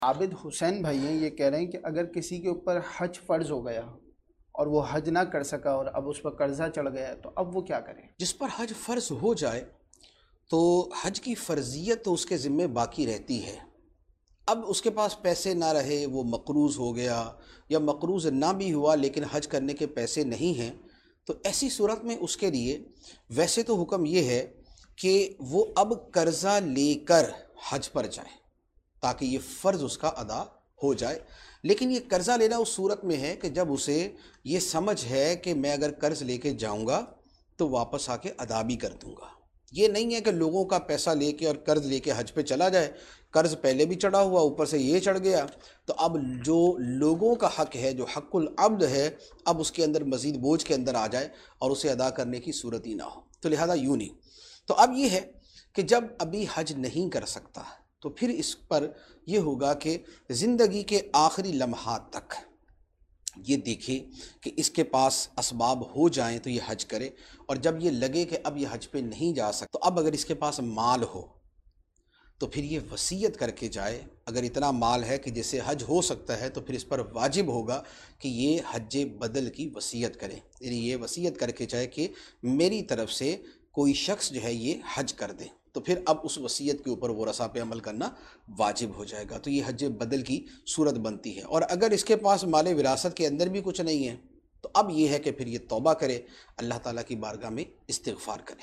عابد حسین بھائی ہیں، یہ کہہ رہے ہیں کہ اگر کسی کے اوپر حج فرض ہو گیا اور وہ حج نہ کر سکا اور اب اس پر قرضہ چڑھ گیا تو اب وہ کیا کرے؟ جس پر حج فرض ہو جائے تو حج کی فرضیت تو اس کے ذمے باقی رہتی ہے۔ اب اس کے پاس پیسے نہ رہے، وہ مقروض ہو گیا یا مقروض نہ بھی ہوا لیکن حج کرنے کے پیسے نہیں ہیں، تو ایسی صورت میں اس کے لیے ویسے تو حکم یہ ہے کہ وہ اب قرضہ لے کر حج پر جائے تاکہ یہ فرض اس کا ادا ہو جائے۔ لیکن یہ قرضہ لینا اس صورت میں ہے کہ جب اسے یہ سمجھ ہے کہ میں اگر قرض لے کے جاؤں گا تو واپس آ کے ادا بھی کر دوں گا۔ یہ نہیں ہے کہ لوگوں کا پیسہ لے کے اور قرض لے کے حج پہ چلا جائے، قرض پہلے بھی چڑھا ہوا اوپر سے یہ چڑھ گیا، تو اب جو لوگوں کا حق ہے، جو حق العبد ہے، اب اس کے اندر مزید بوجھ کے اندر آ جائے اور اسے ادا کرنے کی صورت ہی نہ ہو، تو لہذا یوں نہیں۔ تو اب یہ ہے کہ جب ابھی حج نہیں کر سکتا تو پھر اس پر یہ ہوگا کہ زندگی کے آخری لمحات تک یہ دیکھے کہ اس کے پاس اسباب ہو جائیں تو یہ حج کرے، اور جب یہ لگے کہ اب یہ حج پہ نہیں جا سکتا تو اب اگر اس کے پاس مال ہو تو پھر یہ وصیت کر کے جائے۔ اگر اتنا مال ہے کہ جسے حج ہو سکتا ہے تو پھر اس پر واجب ہوگا کہ یہ حج بدل کی وصیت کرے، یعنی یہ وصیت کر کے جائے کہ میری طرف سے کوئی شخص جو ہے یہ حج کر دے، تو پھر اب اس وصیت کے اوپر ورثہ پہ عمل کرنا واجب ہو جائے گا، تو یہ حج بدل کی صورت بنتی ہے۔ اور اگر اس کے پاس مال وراثت کے اندر بھی کچھ نہیں ہے تو اب یہ ہے کہ پھر یہ توبہ کرے، اللہ تعالیٰ کی بارگاہ میں استغفار کرے۔